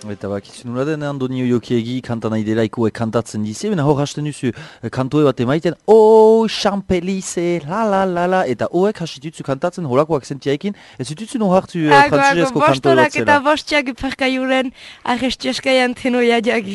Eta bakizu nula den, Andonio Jokiegi kanta nahi dela ikuek kantatzen dizi, bena hor hasten duzu kantoe bat emaiten, oh, Champelize, la la la la, eta hoek hasitutzu kantatzen horako akzentiaekin, ez ditutzu no hartu frantzusesko kantoe bat bostorak zela. eta bostiak parkaiuren arrestiaskaian tenoia diagi.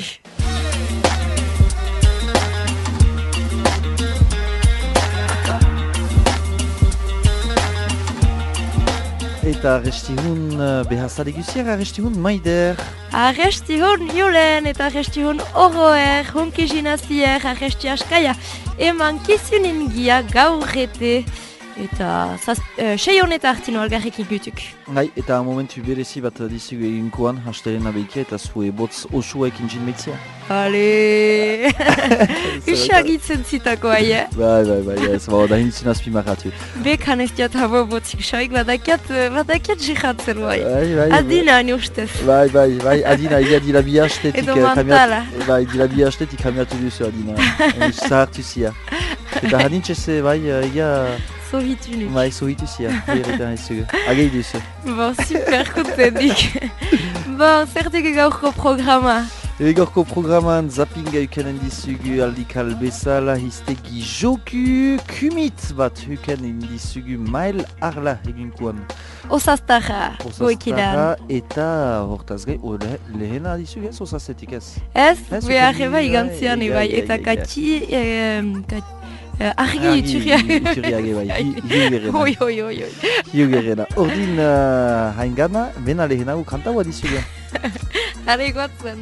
Eta arrestihun behazale guziak, arrestihun maider. Arrestihun Julen eta arrestihun oroer, hunkizinazier, arrestiaskaia, eman kizunin gia gaurrete. Eta sei honeta hartino algarrekin gutuk. Gai, eta momentu berezi bat dizugu eginkoan, hasteren abeikia eta zue botz osuek injin meitzea. Ale, usagitzen zitako aia. Bai, ez da hintzin azpimarratu. Bekan ez diat habo botzik soik, badakiat jihatzen bai. Bai. Adina ni ustez. Bai, Adina, egia dila bi hastetik... Edo mantala. Bai, dila bi hastetik kamiatu duzu, Adina. Zahartu zia. Eta hadintxeze, bai, egia... Zohitunik. Bai, zohitu zia, berretan ez zugu. Agei duzu. Bon, super kontendik. Bon, zertek gaurko programa. Egorko programan zappinga ukanen dizugu aldikal bezala hiztegi joku kumit bat ukanen dizugu mail arla eginkoan. Osaztarra, goekidan. Eta hortaz gai, lehena dizugu ez osazetik ez? Ez, Ez, behar ukanen eba igantzian bai, ebai, bai, eta bai, kati... Argi itxuriak. Itxuriak ebai, hiugerena. Oi. Hiugerena. Ordin haingana, bena lehenago kantaua dizugu. Hare goatzen.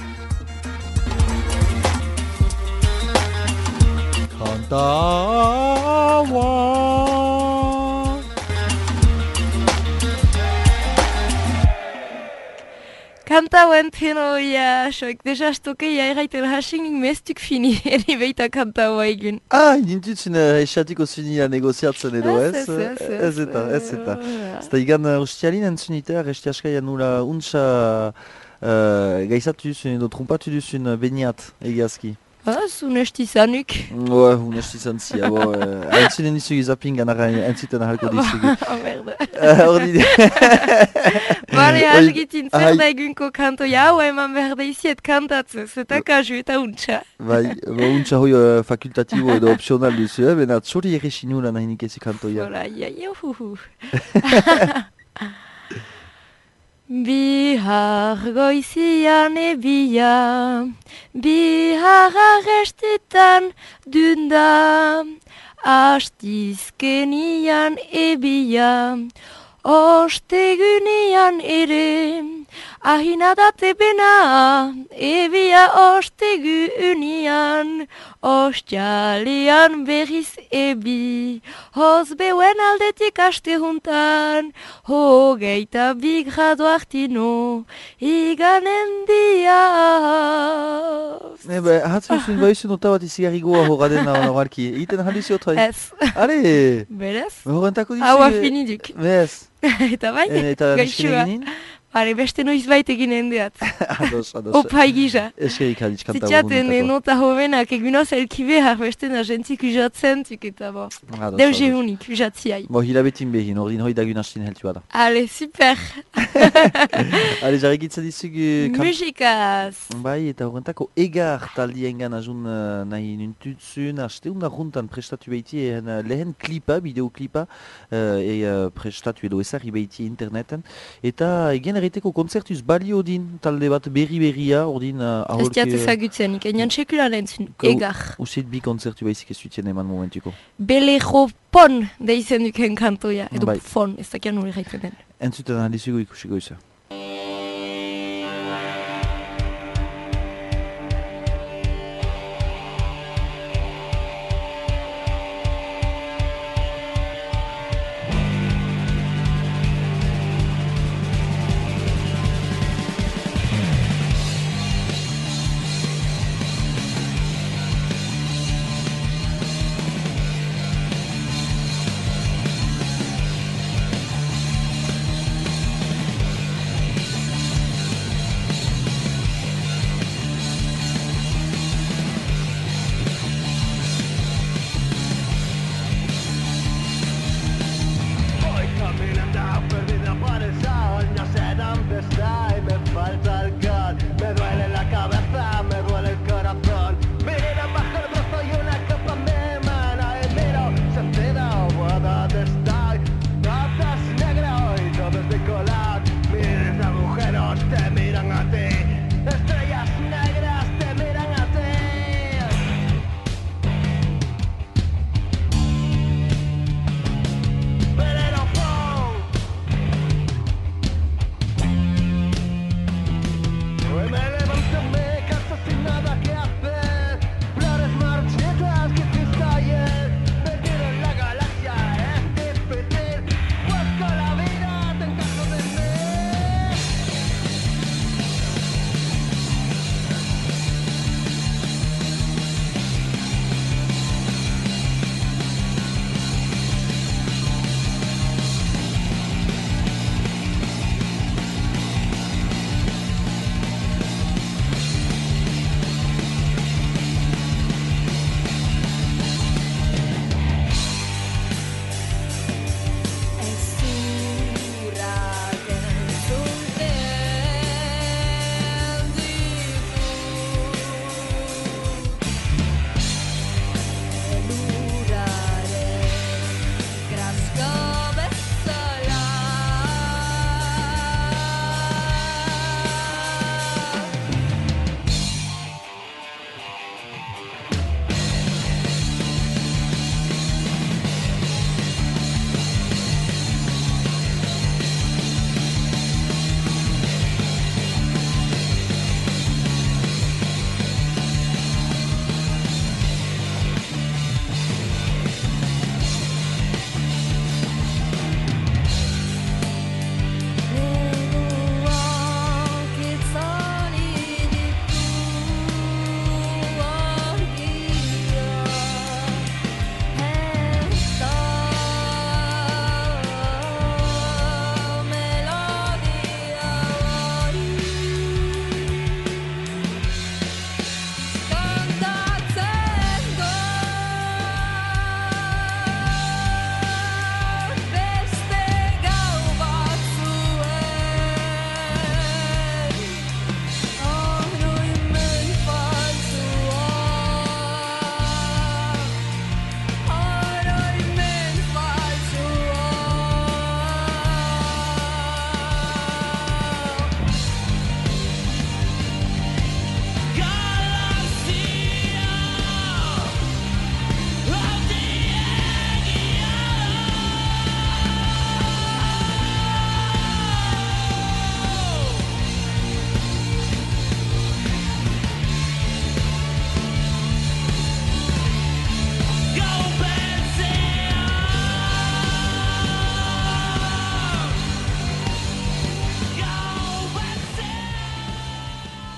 Kantaua. Kantauen tenoia, soik dejastokeia erraiten hasinik mestuk fini, eri beita kantaua egun. Nintutzen esatiko zunia negoziatzen edo ez? Ez eta. Zeta igan ustialin entzunita, restiaskaia nula untsa gaizatu duzun edo trumpatu duzun beniat egiazki. Zunesti zanuk. Unesti zan zia, entzunen dizugu zappingan entzuten ahalko dizugu. Merde. Ordin... Bale, asgitin zer da egunko kantoia, hau eman behar da iziet kantatzen, zeta kazu eta untsa. Bai, untsa hoi fakultatibo edo opsional duzu, bena txori errexinu lan nahinik ezi kantoia. Hola, juhu. Bihar goizian ebia, bihar arrestetan dunda, astizkenian ebia, ostegunian ere, ahinadate bena, ebia ostegunian, ostialian berriz ebi, hoz beuen aldetik aste juntan, hogeita bi grado artino, iganen diaz. Hatzen zuen baizun ota bat izigarri goa horaden horarki, egiten jalizi otai? Ez. Ale! Berez? Horrentako dizu... Hau afiniduk. Bez. Eta bai, Eta gaixua. eginin? Bale, beste noiz baita egin endeat. Ados. Opai gisa. Eskerik haditz kanta Zitzaten nota hovenak egunoz elki behar beste nagentik usatzentuk eta bo. Deuze unik usatziai. Bo, hilabetin behin, ordin hoi dagun hastin heltu bada. Ale, super. Ale, jarregitzen dizugu... Musikaz. Bai, eta horrentako egar taldiengan azun nahi nintutzun, hasteunda juntan prestatu behiti lehen klipa, bideoklipa, prestatu edo ezarri behiti interneten, eta egen erreteko konzertuz balio din talde bat berri-berria, ordin aholke... Ez diat ezagutzen, ikenean txekulan entzun, egar. Usit bi konzertu behizik ez zuten eman momentuko. Belejo pon deizen duken kantoia, edo Bai. fon, ez dakian hori gaiten den. Entzuten ahalizugu ikusiko izan.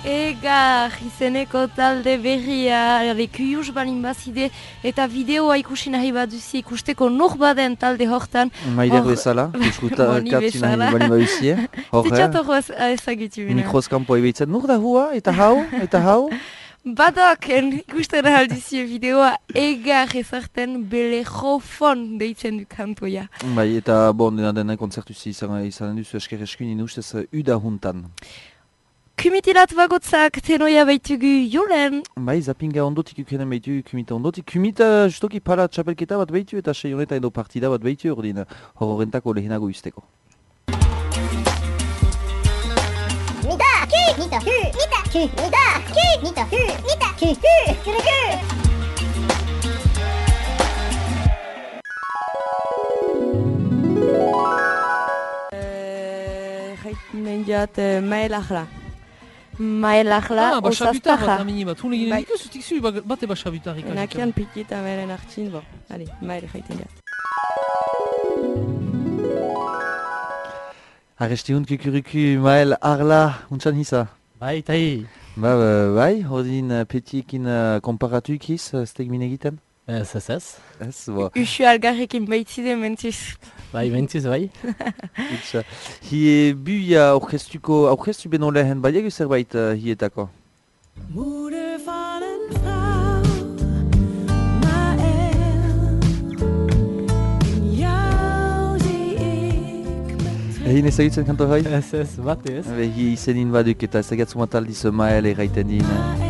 Egar izeneko talde berria lekuyus balin bazide eta bideoa ikusi nahi baduzi ikusteko nur baden talde hortan. Maider bezala, kuskuta katzi nahi balin baduzie. Zitxatorro ezagitu bine. Mikroskampo ebeitzen nur da hua, eta hau? Badoken ikusten alduzie bideoa Egar ezarten belejofon deitzen du kantoia. Bai, eta bon, dena konzertuzi izanen duzu esker eskuin ustez uda juntan. Kumitilat bagotzak tenoia baitugu jolen. Bai, zapinga ondotik ukenen baitu kumita ondotik. Kumita justoki para txapelketa bat baitu eta sei honeta edo partida bat baitu ordin horrentako lehenago usteko. Nita, ki, nita, hu, nita, ki, nita, ki, nita, hu, nita, ki, hu, kuruku. Nendiat Mael Ahla. Mael Ahla, Basabutar osaztaja. bat amini bat, hune ginen ikusi tikzu bate basabutarik. Nakian pikita meren hartzin, bo. Allez, Mael jaiten diat. Arresti hund kukuruku Mael Arla, untsan hisa. Bai, tai. Bai, ordin petiekin komparatu ikiz, steg mine egiten? Ez. Ez, bo. Usu algarrekin baitzide mentuz. Bai, mentuz, bai. Itxa. Hie buia aurkeztu beno lehen, baiagu zerbait hietako? Moeder van een vrouw, Maël, in jou zie ik mijn Egin ezagutzen kanto gai? Ez, bate ez. Hie izenin baduk eta ezagatzu mataldiz Mael erraiten din.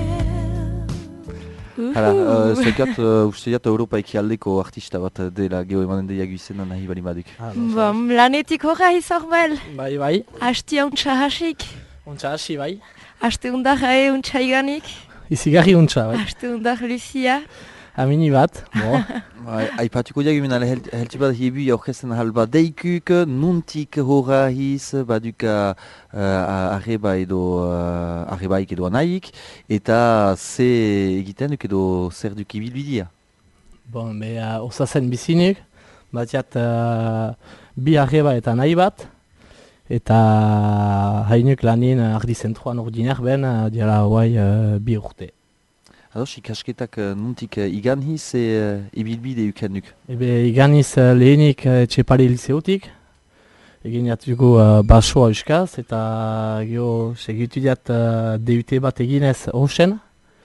Hala, zekat usteiat Europa ekialdeko artista bat dela geho emanen deiagu izena nahi bali baduk. Bom, lanetik horra izor bel. Bai. Asti hauntza hasik. Untsa hasi, bai. Aste undar hae untza iganik. Izigarri untsa, bai. Aste undar Lucia. Amini bat, bo. Aipatuko diagu minala heltu bat hie buia orkesten halba deikuk, nuntik horra hiz, baduk arrebaik edo anaik, eta ze egiten duk edo zer duk ibilbidia. Bon, osazen bizinik, batiat bi arreba eta nahi bat, eta hainuk lanin ardi zentroan ordinar ben, diala guai bi urte. Ados, ikasketak nuntik igan hiz ibilbide uken duk. Iganiz lehenik Txepale liceotik, egin jatuko basoa euskaz, eta gero segitu diat DUT bat eginez hoxen,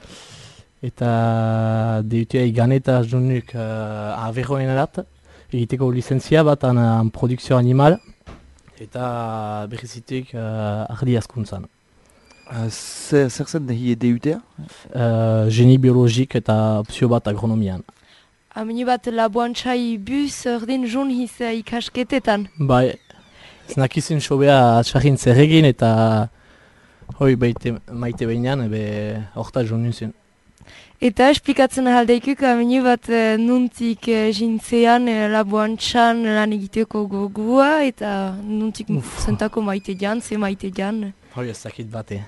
eta DUT iganeta junuk averroen erat, egiteko licentzia bat an produkzio animal, eta berrizitik ardi askuntzan. Zer zen hie DUT-a? Geni biologik eta opzio bat agronomian. Amini bat laboantxai bus ordin jun hiz ikasketetan. Bai, ez nakizun sobea atxarrin zer egin eta hoi maite behinean, horta joan nuzun. Eta esplikatzen ahaldeikuk amini bat nuntik jintzean laboantxan lan egiteko gogua eta nuntik zentako maite dian, ze maite dian. Hoi ez dakit bate.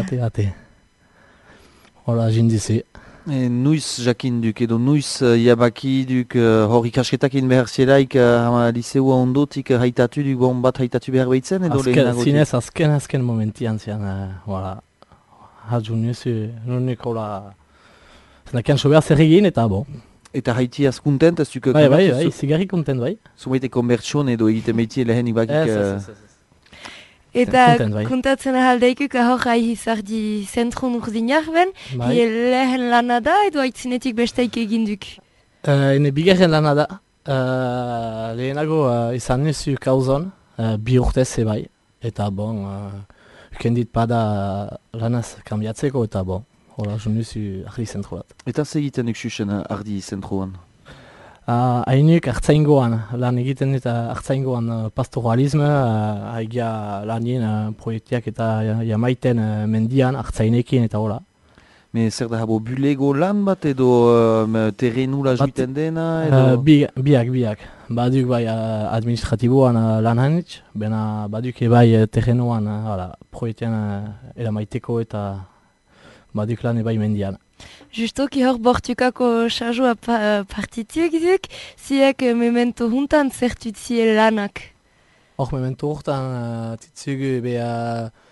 Hola, jindizi. Nuiz jakin duk edo nuiz jabaki duk hor ikasketak in behar zielaik liceua ondotik haitatu duk bon bat haitatu behar behitzen edo lehenago? Zinez azken momentian zian, haju nunik hola, zenakian sobea zer egin eta bo. Eta haiti az kontent ez duk? Bai, zigarri kontent bai. Zumaite konbertsion edo egiten behiti lehenik bakik? Ez. Eta Kontent, bai. kontatzen ahaldeikuk ahorrai hizardi zentron urdinak ben, hie lehen lana da edo aitzinetik besteik eginduk. Hene bigarren lana da, lehenago izan nuzu kauzon, bi urtez bai, eta bon, ukendit pada lanaz kambiatzeko eta bon, hola, jo nuzu ardi zentro bat. Eta ze egiten duk susen ardi zentroan? Hainuk hartzaingoan, lan egiten eta hartzaingoan pastoralisme, haigia lanien proiektiak eta jamaiten mendian hartzainekin eta hola. Me zer da habo bulego lan bat edo terrenula juiten dena edo? Biak. Baduk bai administratiboan lan hainitz, bena baduk bai terrenuan proiektian eramaiteko eta baduk lan bai mendian. Justoki hor bortukako charjoa partituk duk, ziek memento huntan zertutzie lanak. Hor memento hortan titzugu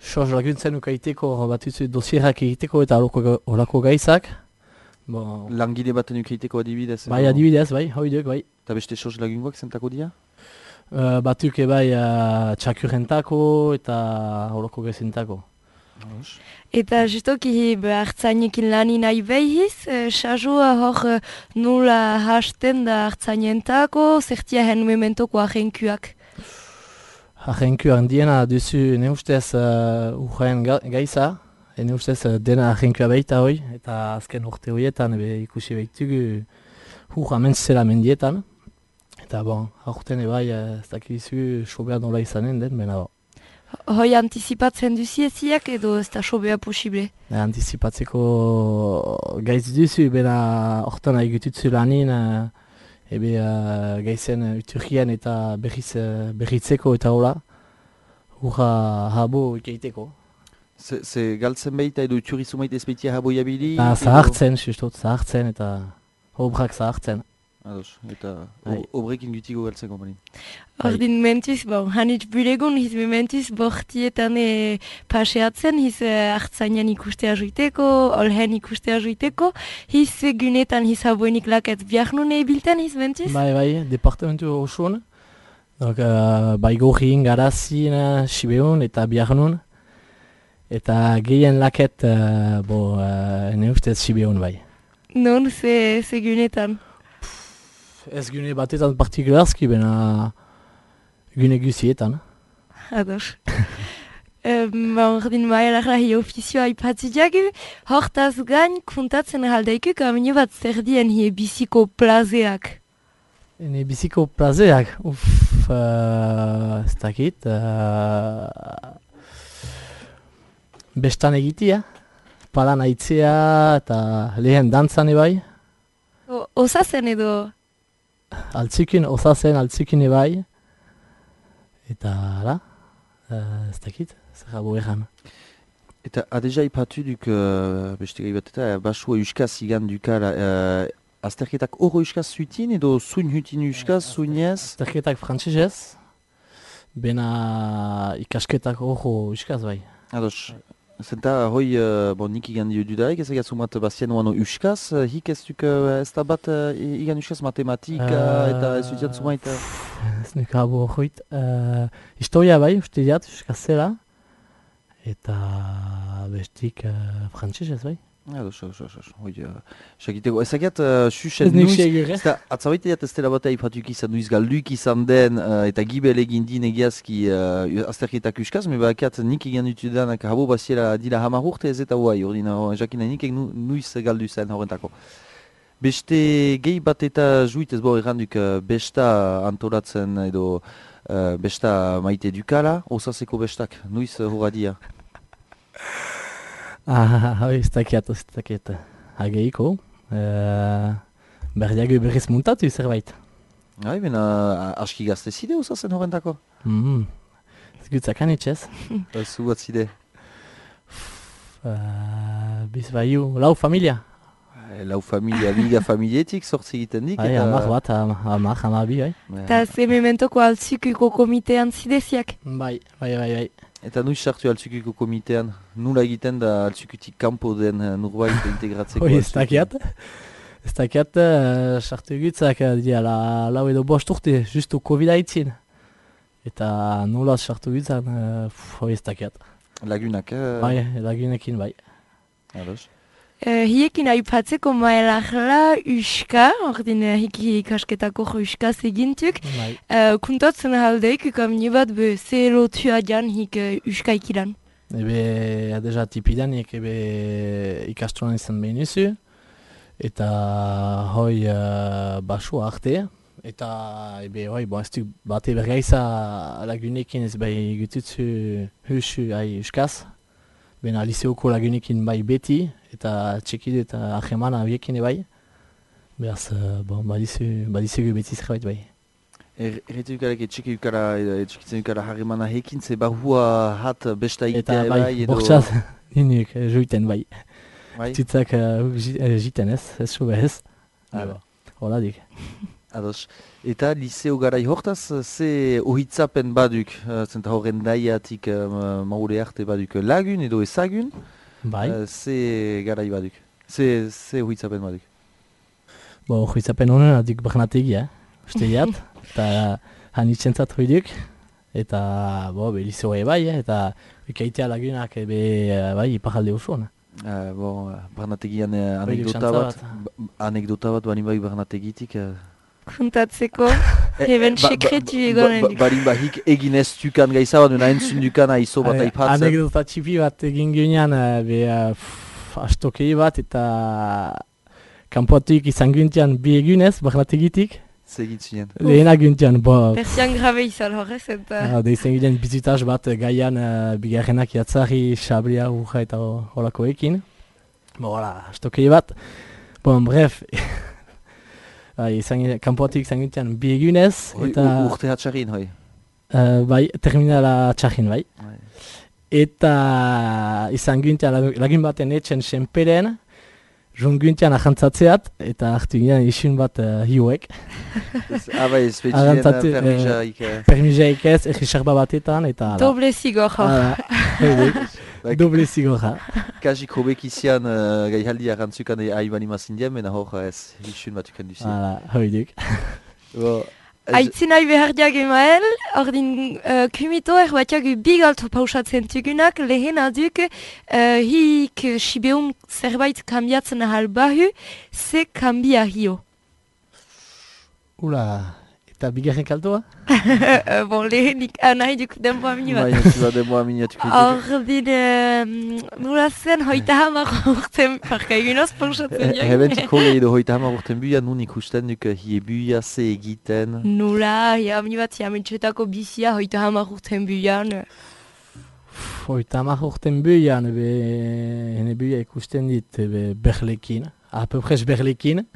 Sos laguntzen ukaiteko batutzu dosierak egiteko eta horako gaizak. Bon, Langile baten ukeiteko adibidez. bai adibidez, bai, hoidek, bai. Eta beste sos lagungoak zentako dira? Batuk bai txakurrentako eta horako gaizentako. Eta justoki hartzainekin lani nahi behiz, sajua hor nula hasten da hartzainentako, zertia hen mementoko ahenkuak. Ahenku handiena duzu ne ustez urraen gaiza, ne ustez dena ahenkua baita hoi, eta azken urte horietan ikusi baitugu hurra mentzela mendietan. Eta bon, aurten bai ez dakizu sobea nola izanen den, bena bo. Hoi antizipatzen duzieziak edo ez da sobea posible? Antizipatzeko gaiz duzu, bena hortan egitutzu lanin, gaizen uturgien eta berritzeko eta hola, hurra habo ikeiteko. Ze galtzen baita edo uturizu maite ez baitia haboia bili? Zahartzen, justot, zahartzen eta obrak zahartzen. Ados, eta Bai. obrekin gutigo galtzen komplin. Ordin mentuz, bon, hanitz bulegun, hiz mentuz bortietan paseatzen, hiz hartzainan ikustea juiteko, olhen ikustea juiteko, hiz gunetan hiz haboenik laket biarnun bilten hiz mentuz? Bai, departamentu osoan. Donc, bai gorrin, garazin, sibeun eta biarnun. Eta gehien laket, ne ustez sibeun bai. Non, ze gunetan? Ez gune batetan partikularski, bena gune guzietan. Ados. Ordin maialarra hi ofizioa ipatzidiagu, hortaz gain kontatzen haldaikuk amine bat zer dien hi biziko plazeak. Ene biziko plazeak, ez dakit, bestan egitea, palan aitzea eta lehen dantzan ebai, Osazen edo... altzikin, osazen altzikin ebai, eta ala, ez dakit, zer gabo egan. Eta adeja ipatu duk beste gai bat eta basua euskaz igan dukala azterketak oro euskaz zuitin edo zuin hutin euskaz, zuinez? Azterketak frantzesez, bena ikasketak oro euskaz bai. Ados, zenta hoi nik igan dudaik ez egatzu mat bazien oano euskaz, hik ez duk ez da bat igan euskaz matematika eta ez dut zumait? Ez nuk abo hoit, historia bai, uste diat euskaz zela, eta bestik frantzesez bai. Ados, hoi, sakiteko, ez agiat suset Ez nik nuiz, segur, ez da, atzabaite ez dela bat aipatuk izan nuiz galduk izan den eta gibel egin din egiazki azterketak euskaz, me bakiat nik egin dutudanak habo baziela dila hamar urte ez eta huai, ordina jakina nik nuiz galdu zen horrentako. Beste gehi bat eta juit ez bo erranduk besta antolatzen edo besta maite dukala, osaseko bestak, nuiz horradia. Hoi, ez dakiat. Hageiko, berdiago berriz muntatu zerbait. Hai, bena aski gazte zide osazen horrentako? Ez gutzakan itxez. Zu bat zide? Biz baiu, lau familia. Lau familia, liga familietik sortzi egiten dik. Hamar bat, hamar bi, bai. Eta ze mementoko altzukuko komitean zideziak. Bai. Eta nuiz sartu altzukiko komitean, nula egiten da altzukutik kanpo den nurbait integratzeko? Hoi, ez dakiat, sartu gutzak dira lau edo bost urte, justu Covid-a itzin. Eta nula sartu gutzak, hoi ez dakiat. Lagunak, Bai, lagunekin bai. Ados. Hiekin aipatzeko mailarla uska, ordin hiki ikasketako uskaz egintuk. Bai. Kuntatzen haldeik, kamini bat be ze lotua jan hik uska ikilan. Ebe, deja tipidanik ebe ikastronan izan behin izu. Eta hoi basua arte. Eta ebe hoi, ez du bate bergaiza lagunekin ez bai gututzu husu hai uskaz. Bena liseoko lagunekin bai beti, eta txekide eta ahemana abiekin bai. Beraz, badizugu beti zerbait bai. Erretu dukalek etxekitzen dukala harremana hekin, ze barhua hat besta Eta egitea bai, bai edo... bortxaz, inuk joiten bai. Bai? Tutzak jiten ez sobe ez. Ah, ba. Hola dik. Ados. Eta liceo garai hortaz, ze ohitzapen baduk, zenta horren daiatik maure arte baduk lagun edo ezagun, Bai. ze garai baduk, ze ohitzapen baduk. Bo, joizapen honen adik barnategia, uste jat, eta hanitzentzat hoiduk, eta bo, liceoa bai, eta ikaitea lagunak bai, ipajalde osoan. Barnategian xantza anekdota bat bani bai barnategitik. Kuntatzeko, heben sekretu egonen dik. Barin bahik egin ez dukan gaiza bat, nuna entzun dukan aizo bat aipatzen. Anekdota txipi bat egin ginean, astokei bat, eta kanpoatik izan gintian bi egunez, barnategitik. Segitzinen. Lehena gintian, bo... Persian grabe izan horrez, eta... Izan ginean bizitaz bat gaian bigarrenak jatzari, sabria, urra eta holakoekin. Bo, hola, astokei bat. Bon, bref... Kanpoatik izan gintian bi egunez, eta... Urte hatxarin, hoi? Bai, terminala txarrin, bai. Eta izan gintian lagin baten etxen senperen, Jon gintian ahantzatzeat, eta hartu ginean isun bat hiuek. Bai, espetxien permisaik. Permisaik ez, egisarba batetan, eta... Doble zigorra. Doble zigorra. Kajik hobek izian gaihaldi arantzukan haibani mazindien, mena hor ez, isun bat ukan duzien. Hoiduk. Aitzin nahi behar diag emael, ordin kumito erbatiak bigalto pausatzen tugunak, lehen aduk hik sibeun zerbait kambiatzen ahal bahu, ze kambia hio. Ula, eta bigarren kaltoa? Bon, lehenik nahi duk denboa minu bat. Baina denboa minutuko dituk. Ordin, nula zen hoita hamar urten parka egunoz pausatzen diag. Hebentik hori edo hoita hamar urten buia, nun ikusten duk hie buia ze egiten. Nula, minu bat jametxetako bizia hoita hamar urten buian. Hoita hamar urten buian, hene buia ikusten dit berlekin, apepres berlekin.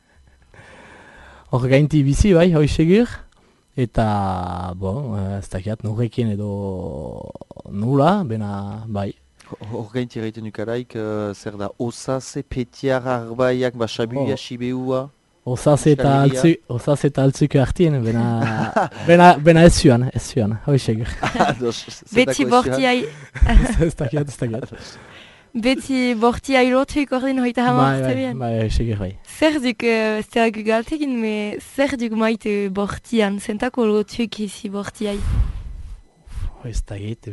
Hor gainti bizi bai, hoi segur. Eta, bon, ez dakiat norrekin edo nula, bena bai. Hor gainti egiten dukaraik, zer da, osase, petiar, arbaiak, basabuia, sibeua. Osase eta altzuko hartien, bena ez zuan, hoi segur. Beti bortia... Ez dakiat. Beti bortia ilotuik ordin hoita hamar urte bian. Bai, segur bai. Zer duk, zer galtegin, me zer duk maite bortian, zentako lotuik izi bortiai? Ez dakit,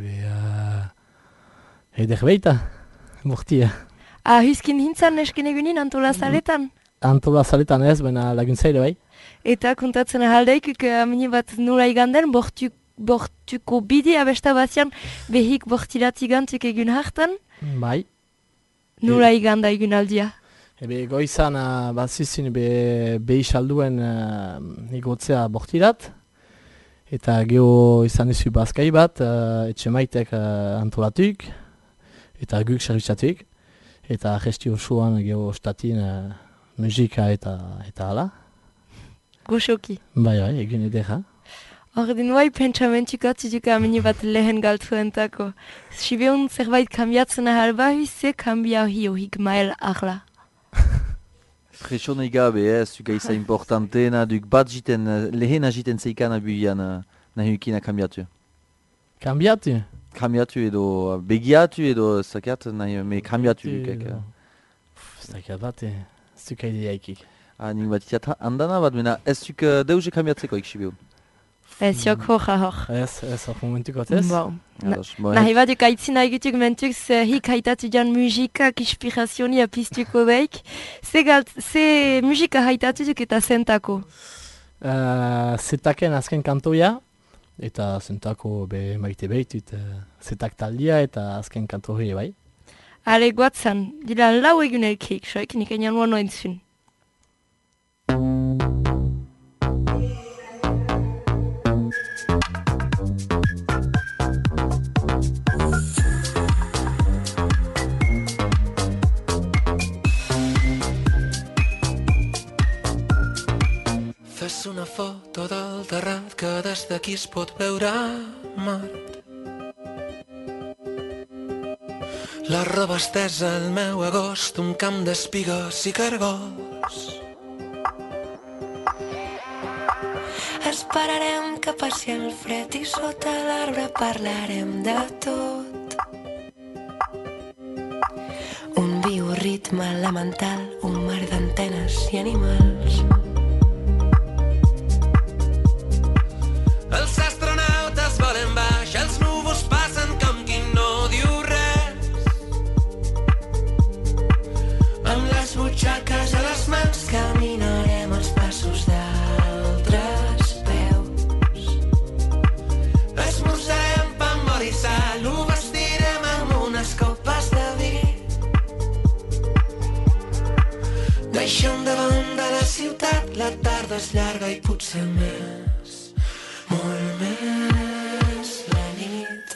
eder beita, bortia. Huskin hintzan esken egunin Antola Zaletan? Antola Zaletan ez, baina laguntzaile bai. Eta kontatzen ahaldaikuk amini bat nola iganden bortuko bide abesta bazian behik bortirat igantuk egun hartan? Bai. Nola iganda egun aldia? Goizan bazizin behixalduen igotzea bortirat. Eta geho izan izu bazkai bat, etxe maitek antolatuk. Eta guk servizatuk. Eta gesti osoan geho ostatin musika eta hala. Goxoki. Bai, egun edera. Ordin bai pentsamentuk atzituk amini bat lehen galtuentako. Sibeun zerbait kambiatzen ahal bahu, ze kambia hiohik mael ahla. Presonei gabe, zuka iza importantena, duk bat jiten, lehena jiten zeikana buian nahi ukina kambiatu. Kambiatu? Kambiatu edo begiatu edo zakat nahi me kambiatu dukek. Zakat bat, zuka ideaikik. Nik bat itiat handana bat, mena ez zuk deuze kambiatzeko iksibeun. Ez jok hoja hor. Ez hor momentukot ez? Nahi bat duk aitzina egituk mentuk hik haitatu jan musikak inspirazioni apiztuko beik. Ze musika haitatu duk eta zentako? Zetaken azken kantoia. Eta zentako maite behitut. Zetak taldia eta azken kantoia bai. Ale guatzan, dira lau egun elkeik, soik nik enian mono entzun. Fes una foto del terrat que des d'aquí es pot veure Mart. La roba estesa al meu agost, un camp d'espigues i cargols. Esperarem que passi el fred i sota l'arbre parlarem de tot. Un bioritme elemental, un mar d'antenes i animals. Els astronautes volen baix, els núvols passen com qui no diu res. Amb les butxaques a les mans caminarem els passos d'altres peus. Esmorzarem pa amb oli i sal, ho vestirem amb unes copes de vi. Deixem davant de la ciutat, la tarda és llarga i potser més, molt més la nit.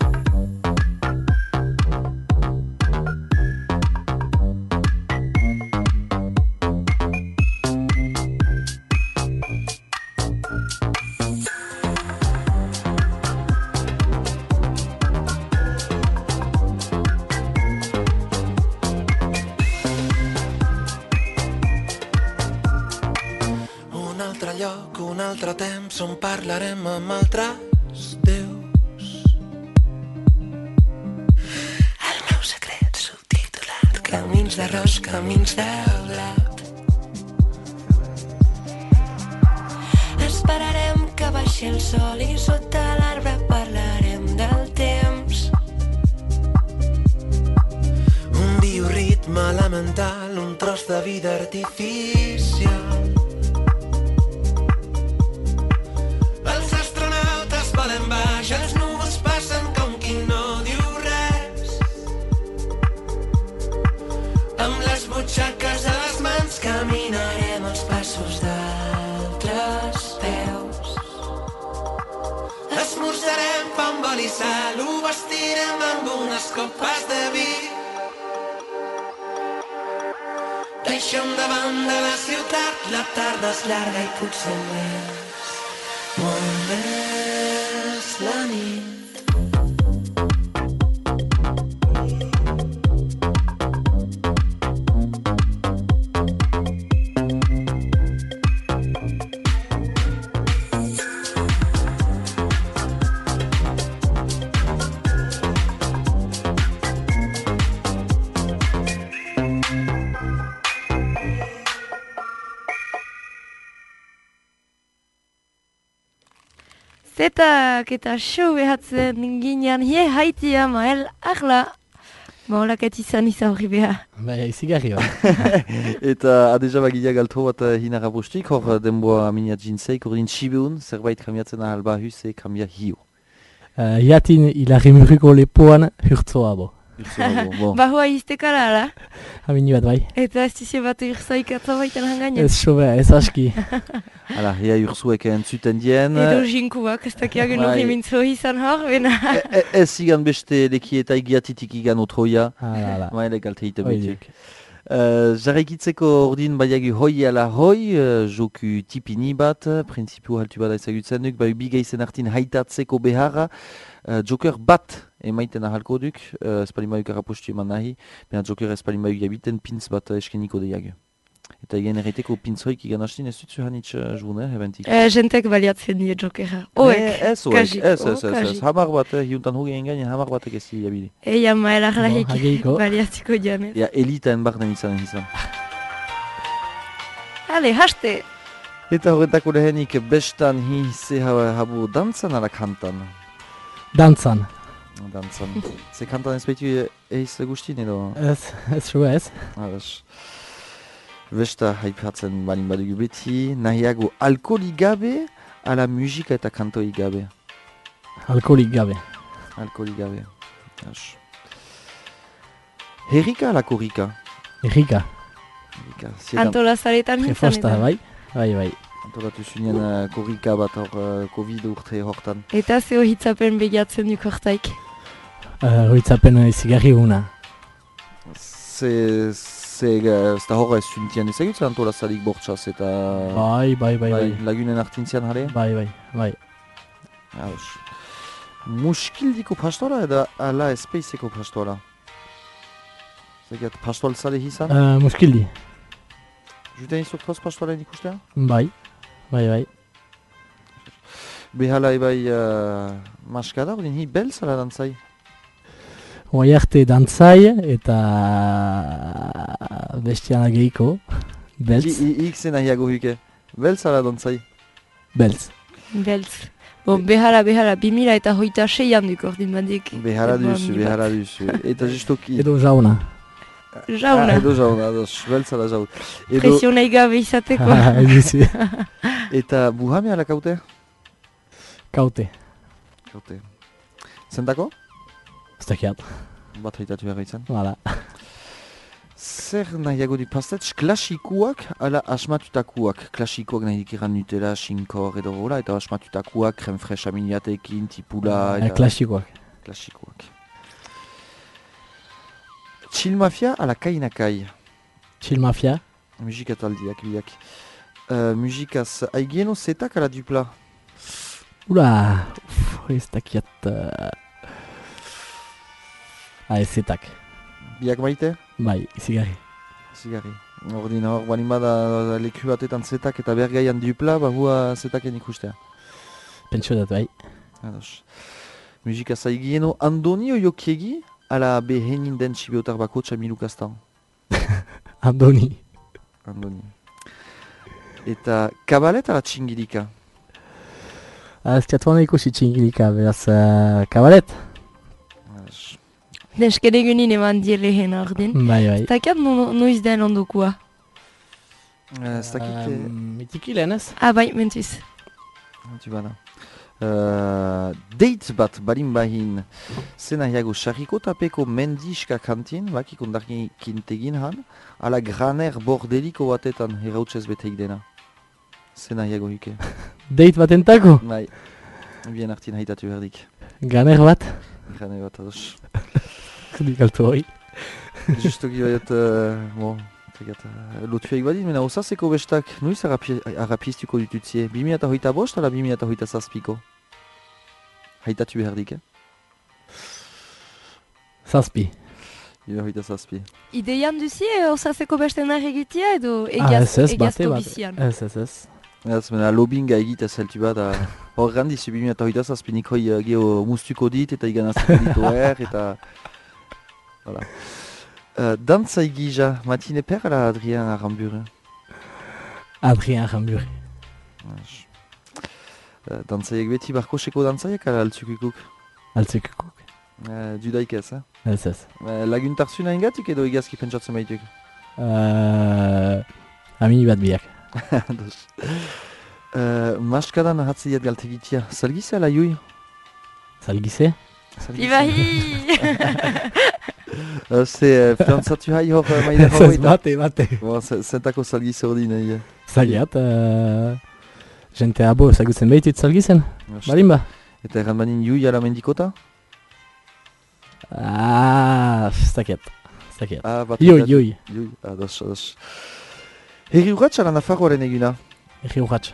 Un altre lloc, un altre temps on parlarem amb altres déus. El meu secret subtitulat, camins d'arròs, camins de blat. Esperarem que baixi el sol i sota l'arbre parlarem del temps. Un bioritme elemental, un tros de vida artificial. Els astronautes volen baix, els núvols passen com qui no diu res. Amb les butxaques a les mans caminarem els passos d'altres peus. Esmorzarem pa amb oli i sal, ho vestirem amb unes copes de vi. Deixem davant de la ciutat, la tarda és llarga i potser més, molt més la nit. Zetak eta show behatzen ginean hie haitia mael ahla. Maolaket izan horri beha. Bai, izigarri bai. Eta adeja bagia galto bat hinara bostik, hor denboa minia djintzeik, hor din txibeun, zerbait kamiatzen ahal bahuz e kamia hio. Jatin hilari murriko lepoan hurtzoa bo. Bon. Bahua iztekara ala. Hamini bat bai. Eta ez dize bat irzaik atzabaitan hangainen. Ez sobe, ez aski. Hala, ea urzuek entzuten dien. Edo jinkuak, ez dakiagen hori mintzo izan hor, bena. Ez zigan beste lekieta igiatitik igan otroia. Hala. Maile galte hite Oidik. betik. Jarraikitzeko ordin baiagi hoi ala hoi, joku tipini bat, prinsipu haltu bada ezagutzen duk, bai bigaizen artin haitatzeko beharra, joker bat emaiten ahalko duk, espalimauk arapostu eman nahi, baina joker espalimauk jabiten pintz bat eskeniko deiag. Eta egen erreteko pintz hoik igan hastin ez dutzu hanitz june, ebentik. Jentek baliatzen die jokera. Oek, Ez, hamar bat, hiuntan hoge engain, hamar batek ez jabili. Eia maela hlahik hageiko. baliatziko janez. Ja, elitaen barden izan. Hale, haste! Eta horretako lehenik bestan ze habu dantzan ala kantan? Dantzan. Dantzan. Ze kantan ez behitu eiz gustin edo? Ez sobe ez. Adas. Besta haipatzen balin badugu beti, nahiago alkoholik gabe ala musika eta kantoik gabe. Alkoholik gabe. Alkoholik gabe. Adas. Herrika ala korrika? Errika. Herrika. Antola zaretan nintzen Prefosta eta. bai. Bai. Antolatu zuen korrika bat hor Covid urte hortan. Eta zeo hitzapen begiatzen duk hortaik. Horitzapen izigarri guna. Ez da horra ez zuntian ezagutzen antola zalik bortxaz eta... Bai. Lagunen artintzian jare? Bai. Ados. Muskildiko pastola edo ala espeizeko pastola? Zegat pastoal zale izan? Muskildi. Juten izok toz pastoalen ikustea? Bai. Behala ebai maskada, ordin hi beltz ala dantzai? Hoi arte dantzai eta bestiana gehiko, beltz, Ik zen nahiago huike. Beltz ala dantzai? beltz. Beltz. Bon, behala, 2026an duk ordin badik. Behala Edo duzu, handi bat. behala duzu. Eta justoki... Edo jauna. Jauna. Edo jauna, ados, beltz ala jau. Edo... Presio nahi gabe izateko. Egizi. Eta buhame ala kaute? Kaute. Kaute. Zentako? Ez dakiat. Bat haitatu behar izan. Hala. Zer nahiago di pastetx, klasikoak ala asmatutakoak? Klasikoak nahi dikiran Nutella, Shinkor edo hola, eta asmatutakoak, creme fraiche aminiatekin, tipula, eta... Klasikoak. Klasikoak. Chill Mafia ala Kainakai? Chill Mafia. Musika taldiak biak. Musikaz aigieno zetak ala dupla? Ula, ez dakiat... zetak. Biak maite? Bai, izigarri. Zigarri. Ordin hor, balin bada leku batetan zetak eta bergaian dupla, bahua zetaken ikustea. Pentsio dut, bai. Ados. Musika zaigieno Andoni oiokiegi, ala behenin den txibiotar bako txamilukaztan. Andoni. Andoni. Eta kabalet ala txingilika? Ez tiatuan ikusi txingilika, beraz, kabalet. Ados. Neskede gunin eman die lehen ordin. Bai, bai. Takat noiz den ondokua. Ez dakit... Mitiki lehen ez? Ah, bai, mentuz. Hantu bada. Date bat balin bahin, zena hiago sarriko tapeko mendiska kantin, bakik ondarkin tegin han, ala graner bordeliko batetan herautzez beteik dena. Zena hiago hike. Date bat entako? Bai, bien artin haitatu berdik. Ganer bat? Graner bat ados. Dik altu hori. Justoki baiat, bon, tegat, lotuaik badin, mena osaseko bestak, nuiz arrapistuko ditutzie? 2025 ala 2027ko? Haitatu berdik, Zazpi. 2027. Ideian duzie osaseko beste nahi egitea edo egiazko bizian? Ez. Ez, mena lobinga egita zeltu bat, hor gandizu 2027 nik hoi geho mustuko dit eta iganaztuko ditu eta... Voilà. Dantza egija, Matine Per ala Adrien Arambure? Adrien Arambure. Dantzaiek beti barkoseko dantzaiek ala altzukikuk? Altzukikuk. Dudaik ez, Ez. Laguntarzu nahi ingatik edo egazki pentsatzen baituk? Amini bat biak. Maskadan ahatziat galtegitia, salgize ala jui? Salgize? Ibahi! Ze fiantzatu hai hor maide hor Ez bate. Zentako salgize hori nahi. Zagiat, jente abo zagutzen behitut salgizen, balin ba? Eta erran banin jui ala mendikota? Zakiat. Bat Joi. Jui, ados. Herri urratx ala Nafarroaren eguna? Herri urratx.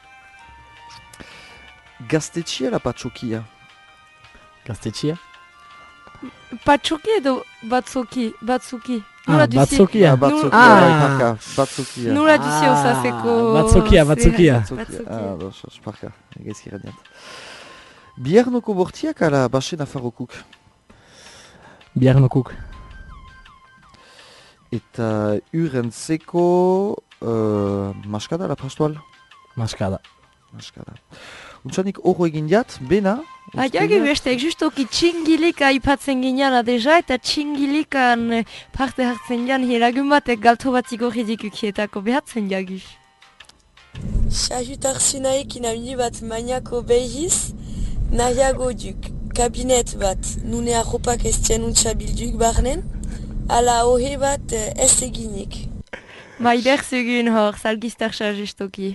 Gaztetxia ala patxokia? Gaztetxia? Patxoki edo batzoki? Batzuki. Batzokia. Batzokia. Nula duzie osaseko... Batzokia. Ados, parka, egezki radiat. Biarnoko bortiak ala Baxe Nafarrokuk? Biarnokuk. Eta urentzeko... Maskada ala pastoal? Maskada. Untsanik horro egin diat, bena... Jagi bestek, justoki txingilika aipatzen ginean deja eta txingilikan parte hartzen jan helagun batek galto batik hori dikukietako behatzen jagi. Sajutarzu nahekin amini bat maniako behiz, nahiago duk kabinet bat nune arropak ez tianuntza bilduk barnen, ala hohe bat ez eginik. Maider zugun hor, salgiztarsa justoki.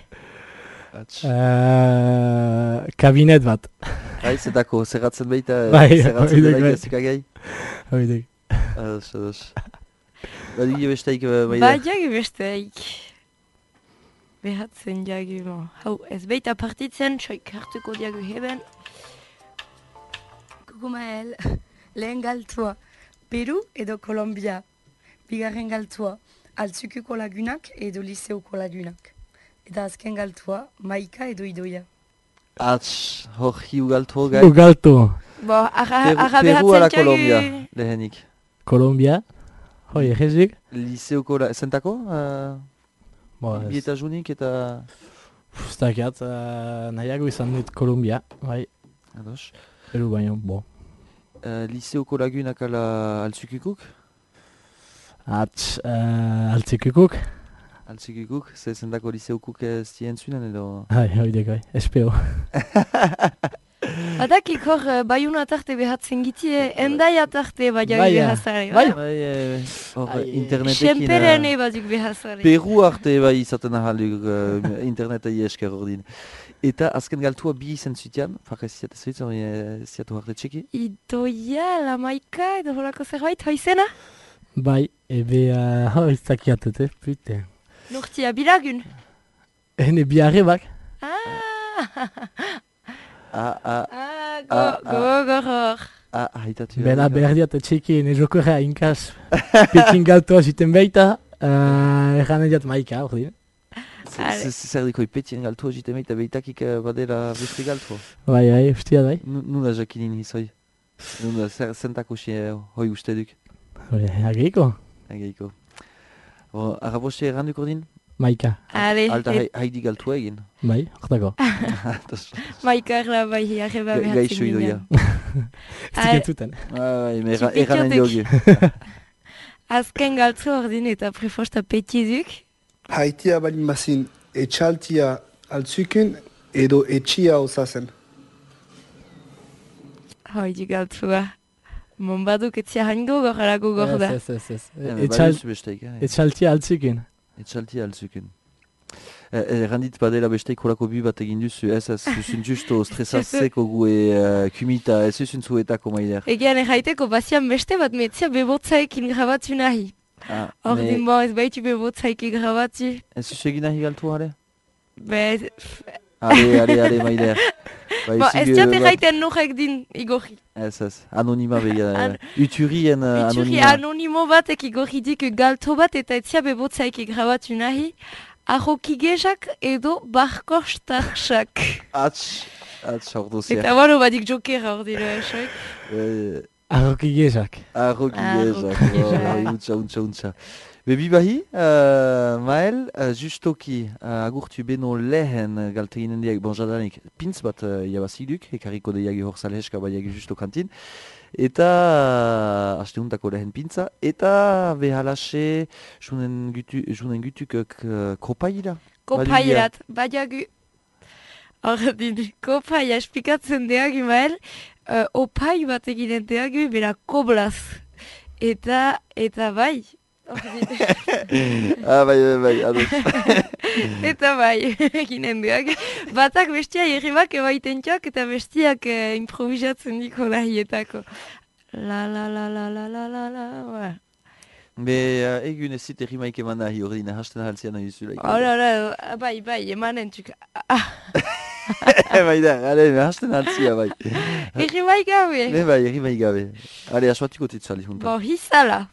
Kabinet bat. Zetako, zerratzen baita, zerratzen dela ikazukagai? Hoidek. Ados. Badigi besteik Badiagi besteik. Behatzen jagi, hau ez baita partitzen, txoik hartuko diagu heben. Kukumael, lehen galtua, Peru edo Kolombia. Bigarren galtua, Altzukuko lagunak edo Liseuko lagunak. Eta azken galtua, Maika edo Idoia. Ats, hori ugaltu gai. Ugaltu. Bo, arra Peru ala behatzen Kolombia, lehenik. Kolombia. Hoi, egezik? Liseoko, zentako? Bo, Bi eta junik eta... Uztakiat, nahiago izan dut Kolombia, bai. Ados. Peru baino, bo. Liseoko lagunak ala altzukikuk? Altzikukuk. Altzukikuk, zentako liseokuk ez dien zunen edo... Hai, hoi dekai, espeo. Adakik hor baiuna tarte behatzen gitie, endaia tarte baiak Bai, behazare. bai. Hor internetekin... Xemperene baduk behazare. Peru arte bai izaten ahalduk internetei esker ordin. Eta azken galtua bi izan zutian, fakaz ziat ez zuitz, hori ziatu harte txeki. Idoia, lamaika, edo horako zerbait, hoizena? Bai, ebe hoi zakiatete, pute. Nortia, bilagun. Hene biarrebak. Gogor. Haitatu. Bela berdiat txeki, ne jokorra inkaz. Pekin galtua zuten baita, erran ediat maika, hor din. Zer dikoi petien galtua jiten eta beitakik badela beste galtua. Bai, ustia bai. Nuna jakinin hizoi. Nuna zentako hoi uste duk. Ageiko? Ageiko. Arraboste erranduko ordin? Maika. Alta haidi galtua egin. Bai, hortako. Maika erla bai arreba behatzen Gaixo idoia. Estiketuten. Erranen diogu. Azken galtzu ordin eta prefosta petizuk. Haitia balin bazin etxaltia altzuken edo etxia osazen. Hoi galtzua. Mon baduk etzia hain gogor ala gogor da. Ez. Etxaltia altzuken. Etxaltia altzuken. Errandit badela besteik horako bi bat egin duzu, ez zuzun justo stresatzeko gue kumita, ez zuzun zuetako maider. Egean erraiteko bazian beste bat metzia bebotzaekin grabatu nahi. Ordin bon ez baitu bebotzaekin grabatu. Ez zuzu egin nahi galtu, hale? Bez... Ale, maider. Bon, ez diat erraiten norek din igorri. Ez, anonima beha, uturien anonima. Uturi anonimo batek igorri dik galto bat eta etzia bebotzaekin grabatu nahi. Arrokigezak edo barkostarsak. Hor dozia. Eta bano badik jokera hor dira esoik. Arrokigezak. Untsa. Bebi bahi, Mael, justoki agurtu beno lehen galteginen diak, bon jadanik, pintz bat jabaziduk, ekarriko deiagi hor salheska baiagi justo kantin. Eta hasteuntako lehen pintza, eta behalase junen gutuk kopaira. Kopairat, badiagu. Ordin, kopaia esplikatzen deagu, Mael, opai bat eginen deagu, bera koblaz. Eta bai. Bai, ados. Eta bai, eginen deagu. Batak bestia errebak ebaiten txak, eta bestiak improvisatzen diko nahietako. La. Be, egun ez zit errimaik eman nahi ordina, hasten haltzian nahi zulaik. Bai, emanen txuk. Bai da, hasten haltzia bai. Errimaik gabe. Bai, errimaik gabe. Ale, asuatiko titzali juntan. Bo, hizala.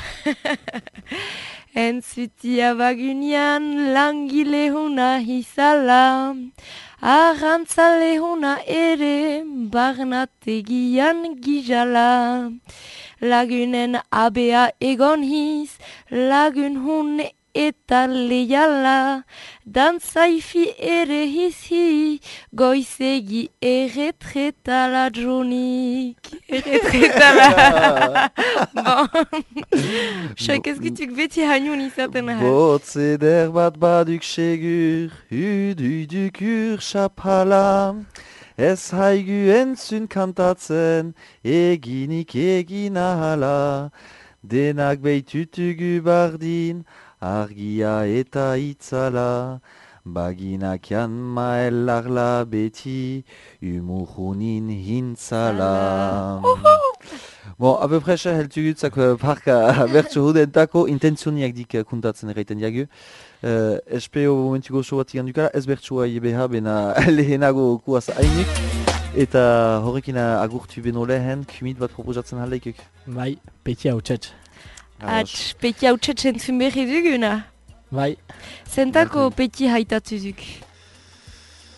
Entzutia bagunian langile huna hizala, arrantzale huna ere barnategian gizala. Lagunen abea egon hiz, lagun hun eta leiala, dantzaifi ere hizi, goizegi erretretala dronik. Erretretala. Bon. Soik ez gutuk beti hainun izaten ahal. Botze der bat baduk segur, dukur xapala. Ez haigu entzun kantatzen, eginik egin ahala. Denak behitutugu bardin, argia eta itzala. Baginak jan maellarla beti, umurunin hintzala. Bon, à peu près, heltu gutzak parka bertso hudentako intentioniak dik kuntatzen erraiten diagu. SPO momentu gozo bat igan dukara, ez bertsoa IBH bena lehenago kuaz hainik. Eta horrekin agurtu beno lehen, kumit bat proposatzen haldeikuk. Bai, peti hau txetx. Peti hau txetx entzun berri duguna. Bai. Zentako peti haitatuzuk.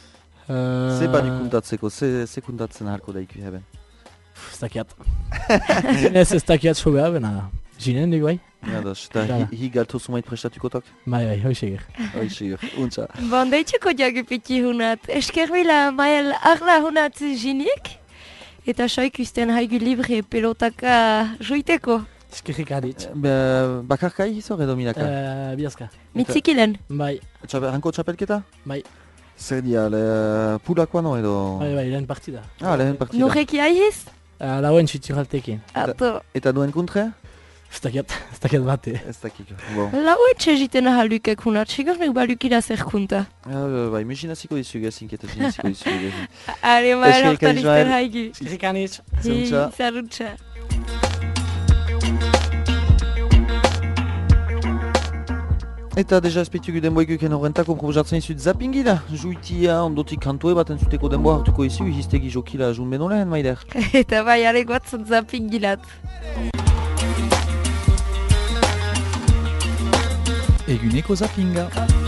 Ze badi kuntatzeko, ze kuntatzen harko daiku heben. Ez dakiat. Ez dakiat so behar, bena jinen dik bai. Ados, eta hi galtu zumait prestatukotak? Bai, hoiseger. Hoiseger, untza. Bon, deitxeko jagupiti hunat. Esker bila mael arla hunat jinik. Eta soik usten haigu libre pelotaka joiteko. Eskerrik adit. Bakarkai hizor edo milaka? Biazka. Mitzikilen. Bai. Hanko txapelketa? Bai. Zer dia, pulakoa no edo? Bai, lehen partida. Lehen partida. Nurreki aihiz? Lauen txituraltekin. Ato. Eta duen kontre? Ez dakiat bate. Ez dakik, bon. Lauen txegiten ahalukek hunat, segarnek balukira zerkunta. Bai, mesinaziko dizugu ezinketa, mesinaziko dizugu. Are, mael hartan izten haigu. Eskerrik anitz. Zerrutxa. Eta deja espitugu denboikuken horrentako proposatzen izut zapingila. Juitia ondotik kantue bat entzuteko denboa hartuko izu, hiztegi jokila jun beno lehen, Maider. Eta bai, are guatzen zapingilat. Eguneko zapinga.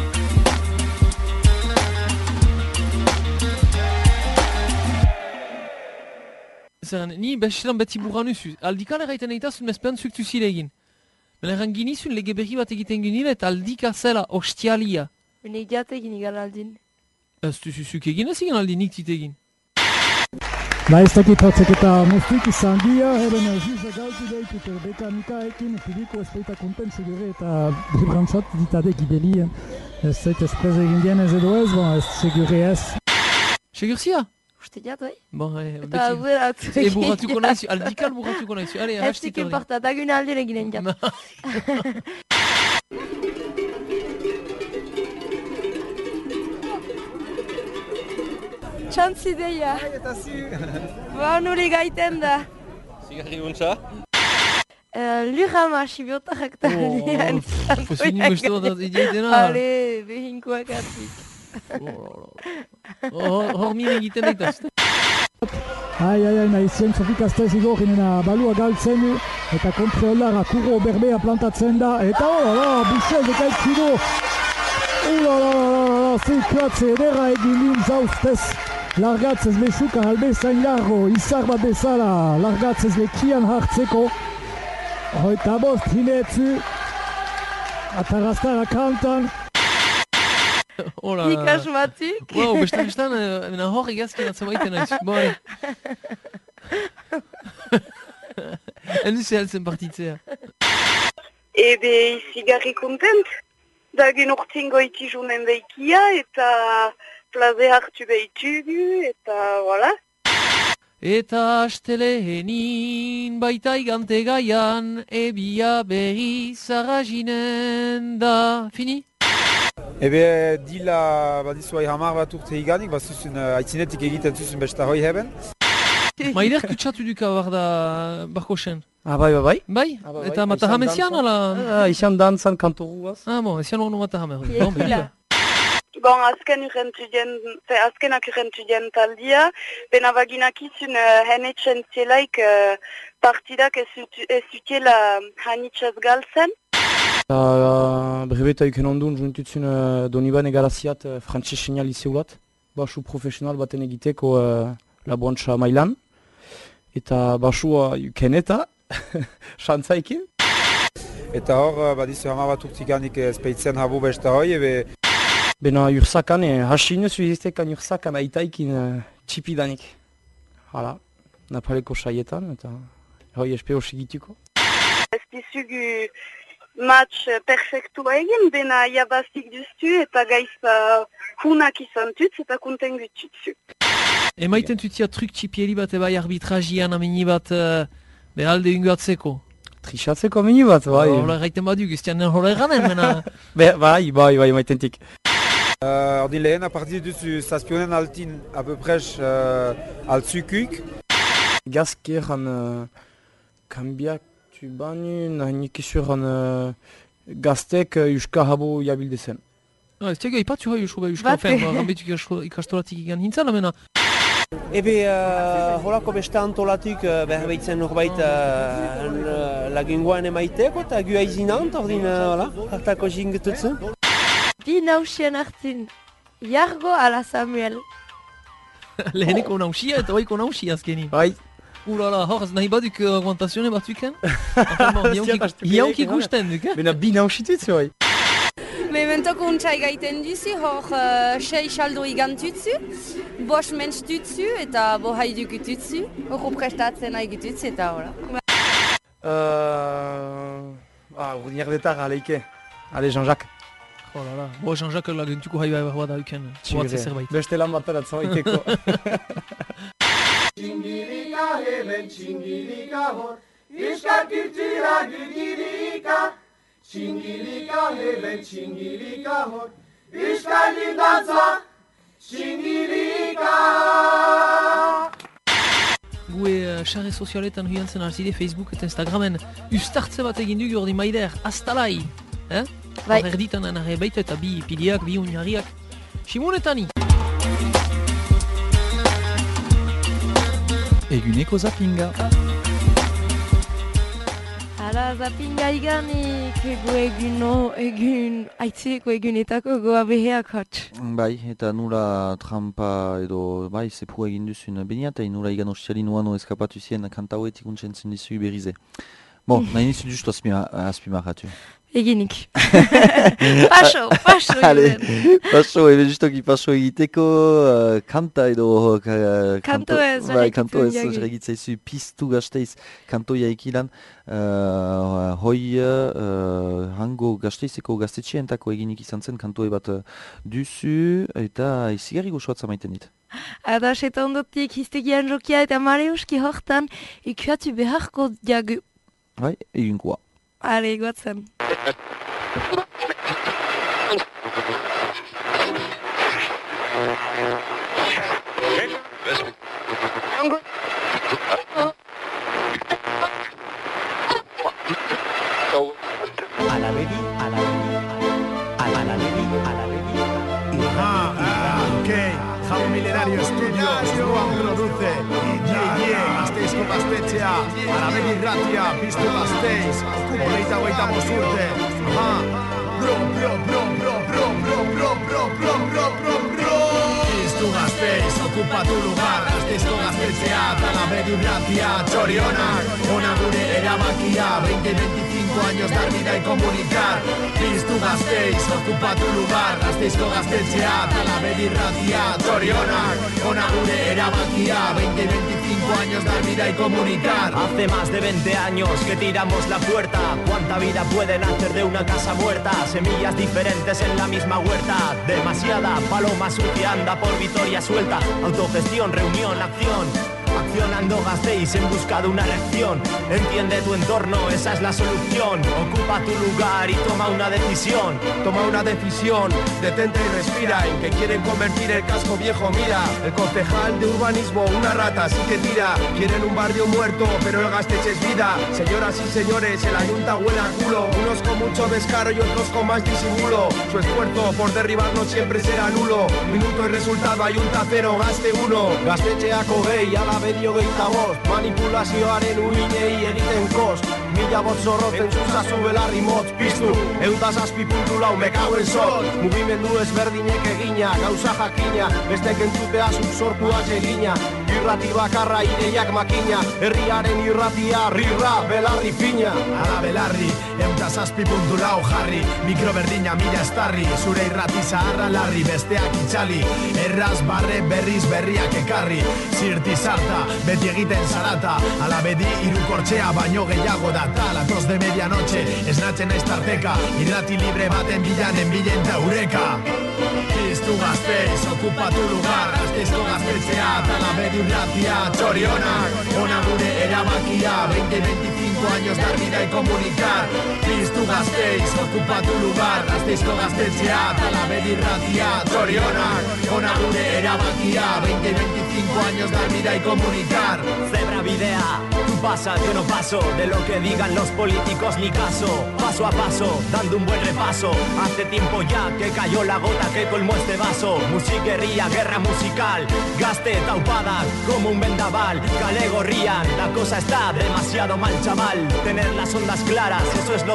Zeren, ni bestilan beti burran usu. Aldikal erraiten egitazun mespean zuk tuzile egin. Bela erran ginizun lege berri bat egiten ginile eta aldika zela ostialia. Bene idiat egin igan aldin. Ez duzuzuk egin ez egin aldin nik egin. Ba ez dakit hotzek eta moztuik izan dia, heben juza galtu daitut beka nikaekin, publiko ez baita konten segure eta bebrantzat ditadek ibelien. Ez zait esprez egin dien ez edo ez, bon ez segure ez. Segurzia? Uste diat, bai? Bon, eta burratu egin. Burratuko nahizu, aldikal burratuko nahizu. Hestik importa, dagun aldin eginen jat. Txantzi deia. Eta zu. Ba, nuri gaiten da. Zigarri untza? Lurama, sibiotarrak da. Fosini mesto da ideitena. Ale, behinkoak atik. Hor mire egiten daitazte. Ai, nahi zien Sofik Astez igorrenena balua galtzen du eta kontrolara kurro berbea plantatzen da eta Buxel dekaitzido. Zeikratze edera egin din zauztez. Largatzez besuka albezain largo, izar bat bezala, largatzez lekian hartzeko. Hoita bost hinetzu, atarraztara kantan. Ikas matik. Wow, bestan, hor egazken atzamaiten naiz. Bore. Enduze helzen partitzea. Ebe izigarri kontent. Dagen urtingo itizunen behikia eta plaze hartu behitugu eta voilà. Eta astelehenin baita igante gaian ebia berri zarrajinen da. Fini? Ebe dila badizua hamar bat urte iganik, bazuzun aitzinetik egiten zuzun besta hoi heben. Maider kutsatu duka bar da barkosen. Bai. Bai? Eta matahamen zian ala? Izan dantzan kantoruaz. Bon, zian honu matahamen. Bon, azkenak urrentu taldia, bena baginak izun henetxen zielaik partidak ez zutiela hanitxaz galtzen. Brebeta iken ondun juntutzen Donibane Garaziat frantxez seinal izeulat. Basu profesional baten egiteko laboantxa mailan. Eta basua iken eta, xantzaikin. Eta hor, badizu hamar bat urtikanik espeitzen habu besta hoi, ebe... Bena ursakan, hasi nezu iztekan ursakan aitaikin txipidanik. Hala, napaleko saietan eta hoi espero segituko. Ez dizugu match perfektua egin, bena jabazik duztu eta gaiz hunak izan tutz eta konten gututzu. Emaiten tutia truk txipieri bat ebai arbitrajian amini bat behalde ingoatzeko. Trixatzeko amini bat, bai. Hola gaiten badu guztian hola eganen, mena. Bai, maitentik. Ordin lehena partidu duzu zazpionen altin apeprez altzukuk. Gazkeran kambiak tu banu nahinik izuran gaztek uska habo jabilde zen. Ez tega ipatzu hai uska fen, rambetuk ikastolatik ikan hintzala mena. Ebe holako beste antolatuk behar behitzen norbait lagungoan emaiteko eta gu aizinant, ordin hartako jingetutzen. Bi nausien hartzin, Jargo ala Samuel. Leheneko nausia eta oiko nausia azkeni. Bai. Urala, hor, nahi baduk augmentazione batzuken? Hiauk ikusten duk, Bena bi nausitutzu, bai. Mementoko untsai gaiten duzu, hor 6 saldo igantutzu, 5 mentz tutzu eta bo haiduk tutzu, hor prestatzen haigututzu eta hola. Urdinerdetar, aleike. Ale, Jean-Jacques. Jolala, bo Jean-Jacques laguntuko hai behar da duken, boatze zerbait. Beste lan baterat zabaiteko. Txingirika hemen, txingirika hor, Euskal kultura gugirika. Txingirika hemen, txingirika hor, Euskal dantza, txingirika. Gue xarre sozialetan huian zen arzide Facebook eta Instagramen ustartze bat egin du jordi maider, astalai. Bai. Erditan anare baita eta bi piliak, bi unhariak. Simonetani! Eguneko zappinga. Hala, zappinga iganik egun aitzeko egunetako goa beheak hotx. Bai, eta nula trampa edo, bai, zepu egin duzun beniat, eta nula igan ostiali nuano eskapatu zien kanta hauetik untsentzen dizu berize. Bon, nahi nizu justu azpimarratu. Eginik. Paso Allez, paso, ebe justoki paso egiteko kanta edo... Kanto ez, regitzaizu piztu gazteiz kantoia ekilan. Hoi hango gazteizeko gaztetxeentako eginik izan zen kantoe bat duzu eta izigarri gozoatza maiten dit. Adas eta ondotik hiztegian jokia eta Mareuski hortan ikuatu beharko diagu. Bai, egunkoa. Are, goatzen. Jaun Milenario Studios, Juan produce, Gasteizko gaztetxea, Alabegi irratia, piztu Gasteiz, hogeita urte. Piztu Gasteiz, ocupa tu lugar, Gasteizko gaztetxea, Alabegi irratia, txorionak, ona gure erabakia, 20-25 años dar vida y comunicar. Piztu Gasteiz, ocupa tu lugar, Gasteizko gaztetxea, Alabegi irratia, txorionak, ona gure erabakia, 20-25 años dar vida y comunicar. Hace más de 20 años que tiramos la puerta. ¿Cuánta vida pueden hacer de una casa muerta? Semillas diferentes en la misma huerta. Demasiada paloma sucia anda por Vitoria suelta. Autogestión, reunión, acción. Accionando Gasteiz en busca de una reacción. Entiende tu entorno, esa es la solución. Ocupa tu lugar y toma una decisión. Toma una decisión, detente y respira. En que quieren convertir el casco viejo, mira. El concejal de urbanismo, una rata, así que tira. Quieren un barrio muerto, pero el Gasteiz es vida. Señoras y señores, el ayunta huele a culo. Unos con mucho descaro y otros con más disimulo. Su esfuerzo por derribarnos siempre será nulo. Minuto y resultado, ayunta 0, Gaste 1. Gaztetxeako gehi, Alabedi hogeita bost. Manipulazioaren uinei egiten kost. Mila bot zorrotzen zuzazu belarri motz. Piztu, 106.4, me cago en sol. Mugimendu ezberdinek egina, gauza jakina. Bestek entzutea subsortu atsegina. Irrati bakarra ideiak makina. Herriaren irratia, rirra, belarri fina. Ala belarri, 106.4 jarri. Mikroberdina mila estarri. Zure irrati zaharra larri, besteak itxali. Erraz barre berriz berriak ekarri. Zirti sarta, beti egiten zarata. Alabedi irukortxea baino gehiago data. Las 2 de medianoche, esnatzen naiz tarteka. Irrati libre baten bilan enbilen ta eureka. Piztu Gasteiz, ocupa tu lugar. Gasteizko gaztetxea, Alabedi irratia, txorionak. Ona gure erabakia, 20-25 años dar vida y comunicar. Piztu Gasteiz, ocupa tu lugar. Gasteizko gaztetxea, Alabedi irratia, txorionak. Ona gure erabakia, 20-25 años dar vida y comunicar. Zebra Videa, tú pasa, yo no paso. De lo que digan los políticos ni caso. Paso a paso, dando un buen repaso. Hace tiempo ya que cayó la gota que colmó este vaso. Musiquería, guerra musical. Gaste taupada como un vendaval. Galego rían, la cosa está demasiado mal, chaval. Tener las ondas claras, eso es lo principal.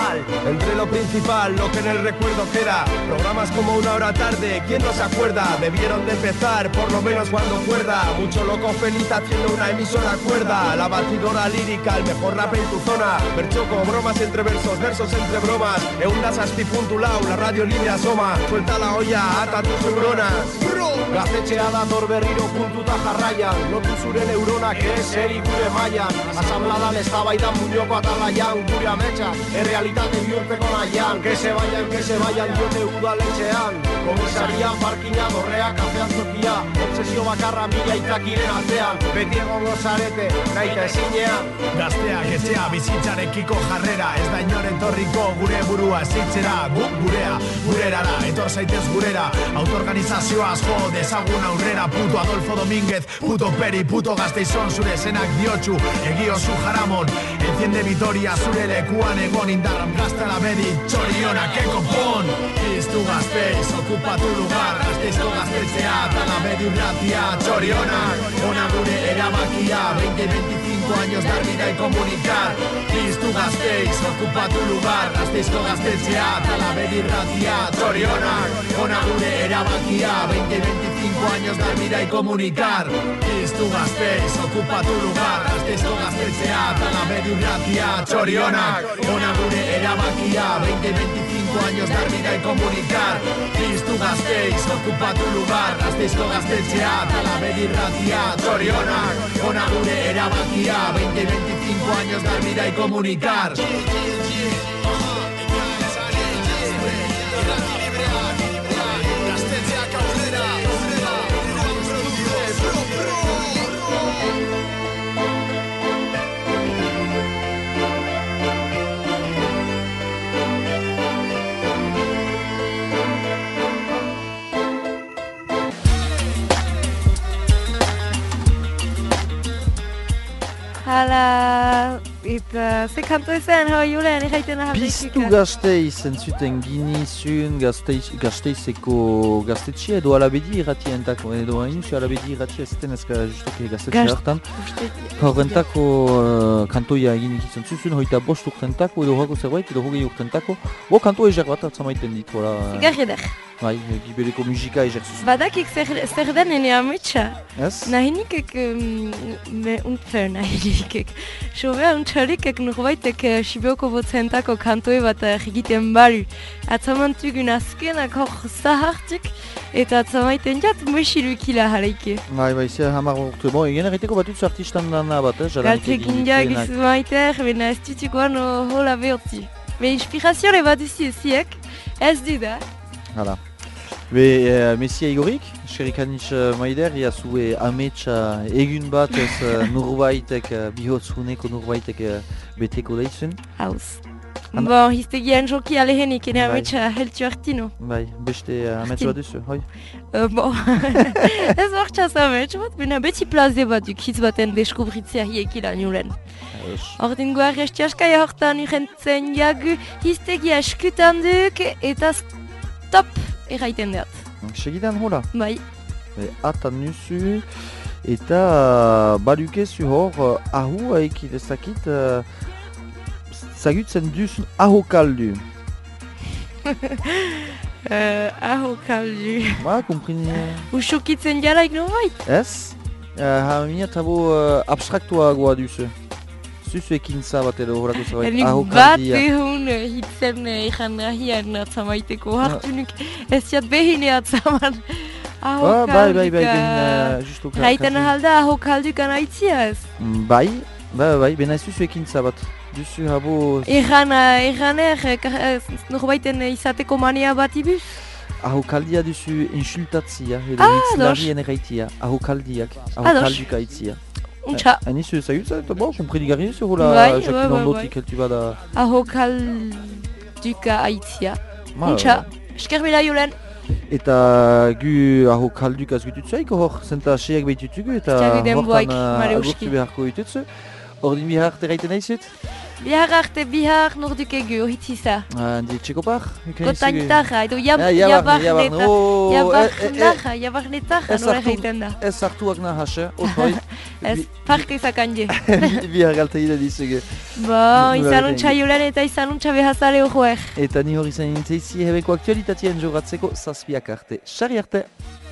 igual. Entre lo principal, lo que en el recuerdo queda. Programas como Una Hora Tarde, ¿quién no se acuerda? Debieron de empezar, por lo menos cuando cuerda. Mucho loco feliz haciendo una emisora cuerda. La batidora lírica, el mejor rap en tu zona. Bertxoko, bromas entre versos, versos entre bromas. Eunda zazpi puntu lau, la radio libre asoma. Suelta la olla, ata tus neuronas. Gaztetxea dator berriro puntuta jarraian. Lotu zure neuronak eseri gure mailan. Asambladan eztabaidan muñoko atalaian. Gure ametsak, errealitate bihurtzeko nahian. Que se vayan, diote udaletxean. Komisarian, parkina, dorrea, kafean zokia. Obsesio bakarra mila itzakiren atzean. Beti egongo zarete, naita ezinean. Gazteak etxea bizitzarekiko jarrera. Ez da inoren torriko gure burua zitzera. Guk gurea, gurerara, etor zaitez gurera. Autoorganizazioaz jo, dezagun aurrera. Puto Adolfo Domínguez, puto Peri, puto Gasteizon. Zure esenak diotxu, egiozu jaramon. Enciende Vitoria, zure lekuan egon. Indarram gaztela bedi, txoriona, que konpon. Piztu Gasteiz, ocupa tu lugar. Gasteizko gaztetxea, tala bedi urratia, txorionak. Ona gure erabakia, 20-25 años dar vida y comunicar. Piztu Gasteiz, ocupa tu lugar. Gasteizko gaztetxea, tala bedi urratia, txorionak. Ona gure erabakia, 20-25 años dar vida y comunicar. Piztu Gasteiz, ocupa tu lugar. Gasteizko gaztetxea, tala bedi urratia, txorionak. Ona gure erabakia, 20-25 años dar vida y comunicar. Piztu Gasteiz, ocupa tu lugar. Gasteizko gaztetxea, tala bedi urratia, txorionak. Ona gure erabakia, 20-25 años dar vida y comunicar. Hala, eta ze kantu ezen, hau Julen, erraiten ahaldekik. Piztu Gasteiz, entzuten ginizun Gasteizeko gaztetxea edo alabedi irratientako, edo hain usi alabedi irratia zeten ezka justoki gaztetxea hartan. Horrentako kantoia egin ikitzen zuzun, hoita bost urtentako edo horako zerbait, edo hogei urtentako. Bo kanto ezer bat hartzamaiten ditu, hola. Zigarri eder. Bai, gibeleko musika ezer zuzun. Badakik zer den ene ametsa. Ez? Nahinikek, nahinikek. Sobea untxalikek norbaitek Sibioko botzentako kantoi bat egiten balu. Atzamantugun azkenak hor zahartik, eta atzamaiten jat mesirukila jaleike. Bai, zer hamar urte. Bon, egin erreteko batutzu artistan dana bat, Galtekin jak izu maiter, bena ez dutukoan hola behorti. Be inspirazione bat duzi eziek, ez du da. Hala. Be, Messia Igorik, eskerikanis maider, ia zue ametsa egun bat ez nurbaitek, bihotzuneko nurbaitek beteko daizun. Hauz. Bon, hiztegian joki alehenik, ene ametsa heltu hartino. Bai, beste ametsa bat duzu, hoi? Bon, ez hortxaz ametsa bat, bena beti plaze bat duk hitz baten deskubritzea hiekila nulen. Ordin goar estiaskai hortan urentzen jagu hiztegia eskutan duk eta stop erraiten dut. Segidan hola? Bai. Atan nuzu eta badukezu hor ahu haiki dezakit zagutzen duzun ahokaldu. Ahokaldu. Ba, komprini. Usukitzen jalaik norbait? Ez? Hamina tabo abstraktuagoa duzu. Zuzu ekintza bat edo horako zerbait ahokaldia. Bat ehun hitzen ikan nahian atzamaiteko hartunuk ez jat behine atzaman ahokalduka. Bai, justu. Raiten ahalda ahokaldukan aitzia ez? Bai, bena ez zuzu ekintza bat. Duzu habo... norbaiten izateko mania bat ibuz? Ahokaldia duzu insultatzia edo hitzlarien erraitia. Ahokaldiak, ahokalduka aitzia. Untxa. Anizu ezagutza eta bo, kompredi garri duzu hola jakin ondotik heltu bada... Ahokalduka aitzia. Untxa, eskerbila Julen. Eta gu ahokalduka azgututzaiko hor, zenta seak behitutugu eta hortan agurtu beharko ditutzu. Ordin bihar terraiten aizut? Bihar arte bihar nordukegu horitiza. Handi txekopar? Kotantarra, edo jabarnetarra nora egiten da. Ez hartuak nahas, otroi. Ez, parke izakandie. Bihar galta gira dizugu. Izan untxa julen eta izan untxa behazale hojoek. Eta ni hori zain nintzeizi hebeko aktualitatean jogatzeko 7 arte. Sarri arte!